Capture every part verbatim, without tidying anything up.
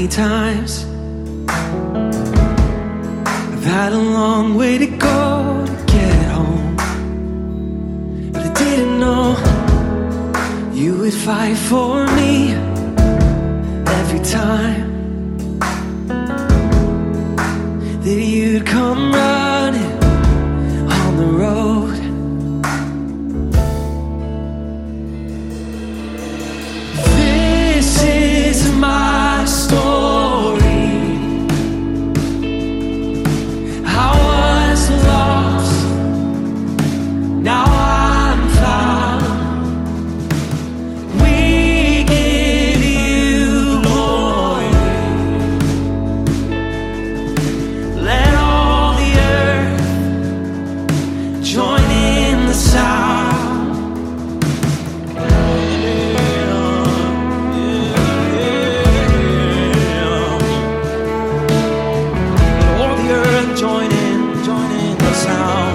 times I've had a long way to go to get home, but I didn't know you would fight for me every time that you'd come running on the road. This is my story. I was lost, now I'm found. We give you glory. Let all the earth join in the sound. Join in, join in the sound.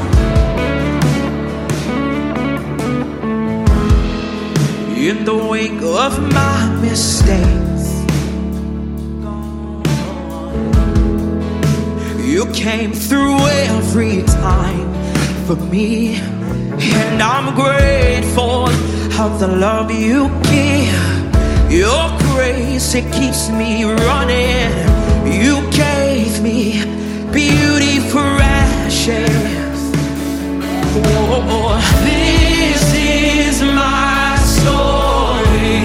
In the wake of my mistakes, you came through every time for me, and I'm grateful of the love you give. Your grace, it keeps me running. You gave me beauty for ashes. Oh, this is my story.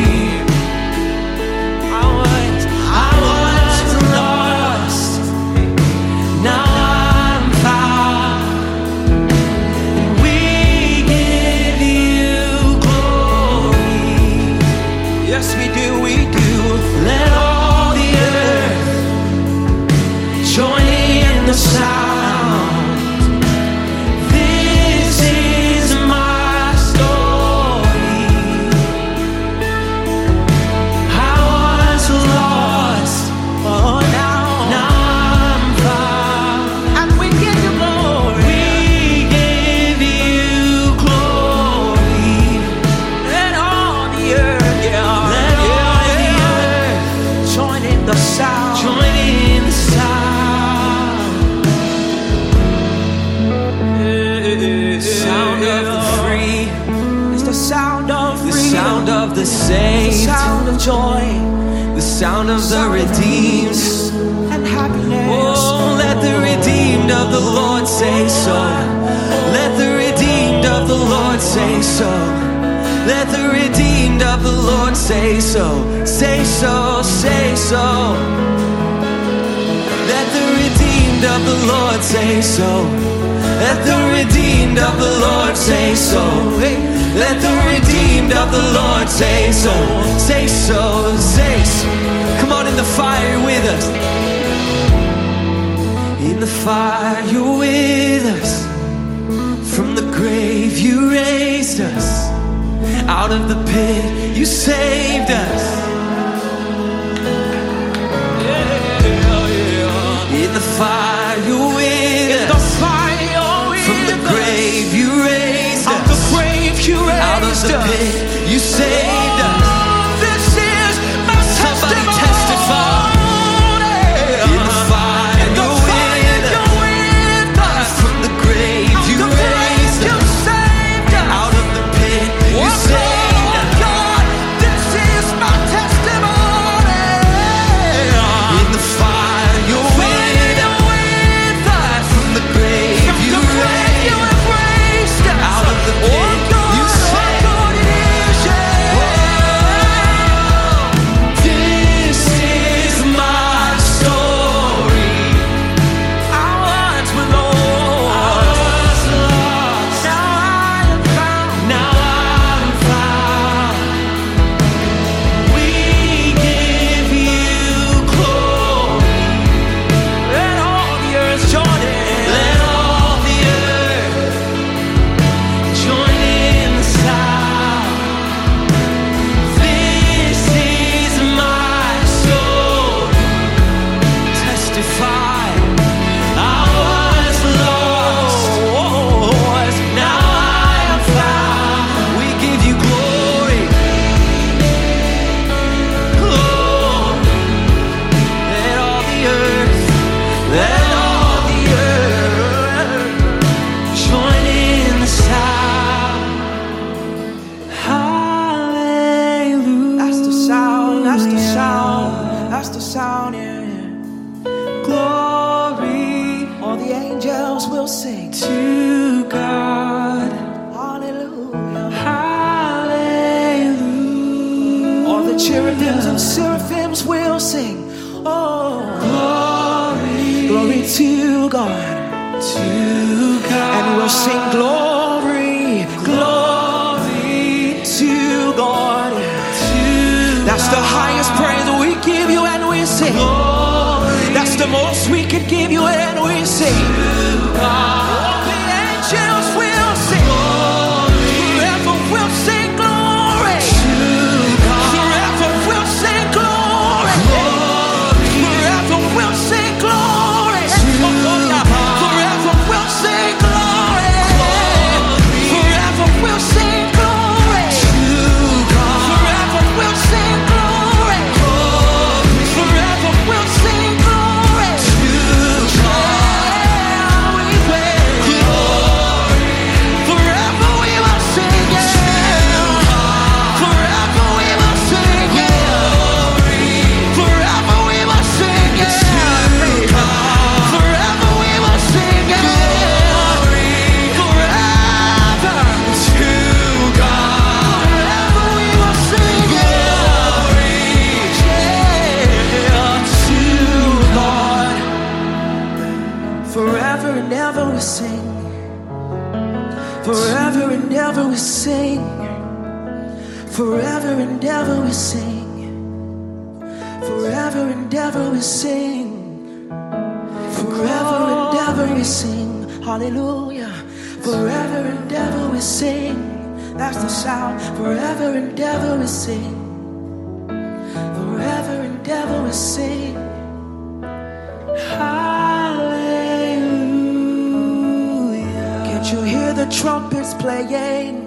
I was, I was lost, now I'm found. We give you glory. Yes, we do, we do. Let all the earth join in the sound. This is my story. I was lost, oh now, now I'm found. And we give you glory. We give you glory. Let all the earth, yeah, let all the earth join in the sound. Join in the sound. Sound of the free, it's the sound of the sound of the saved, the sound of joy, the sound of the redeemed and happiness. Oh, let the redeemed of the Lord say so. Let the redeemed of the Lord say so. Let the redeemed of the Lord say so. Say so, say so. Let the redeemed of the Lord say so. Let the redeemed of the Lord say so. Let the redeemed of the Lord say so. Say so, say so. Come on, in the fire with us. In the fire you're with us. From the grave you raised us. Out of the pit you saved us. In the fire you're with us. From the grave you raised us. Out of the grave you raised us. Out of the pit you saved us. This is my testimony. Somebody testify. In the fire you're with us. From the grave you raised us. Out of the pit you saved us. God, this is my testimony. In the fire you're with us. From the grave you raised us. Out of the pit you saved us. angels will sing to God. Hallelujah. Hallelujah. All the cherubims and seraphims will sing. Oh, glory, glory to God. To God. And we'll sing glory, glory to God. To That's God. The highest praise we give you and we sing. Glory. That's the most we can give you and we sing. To God. All the angels will sing. Glory. Forever we'll sing glory. To God. Forever we'll sing glory. Glory. Forever we'll sing glory. To God. Forever we'll sing glory. Forever we'll sing glory. Forever we'll sing glory. Forever we'll sing glory. Yeah, we will. Forever we will sing, yeah. Forever we will sing, yeah. Forever we will sing, yeah. Forever we will sing, yeah. Forever and ever we sing. Forever and ever we sing. Forever and ever we sing. Forever and ever we sing. Forever and ever we sing. Hallelujah. Forever and ever we sing. That's the sound. Forever and ever we sing. Forever and ever we sing. Hallelujah. Can't you hear the trumpets playing?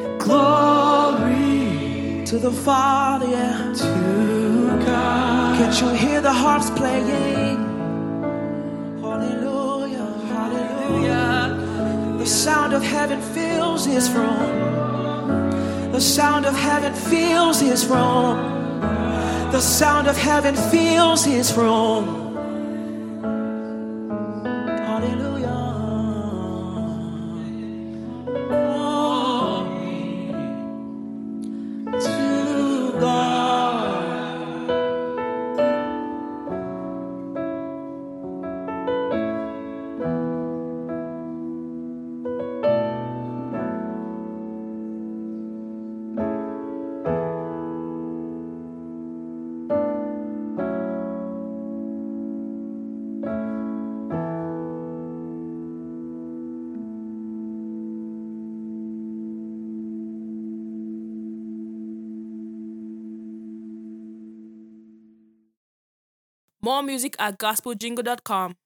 Glory to the Father, yeah. To God. Can't you hear the harps playing? Hallelujah, hallelujah. The sound of heaven fills his room. The sound of heaven fills his room. The sound of heaven fills his room. More music at gospel jingle dot com.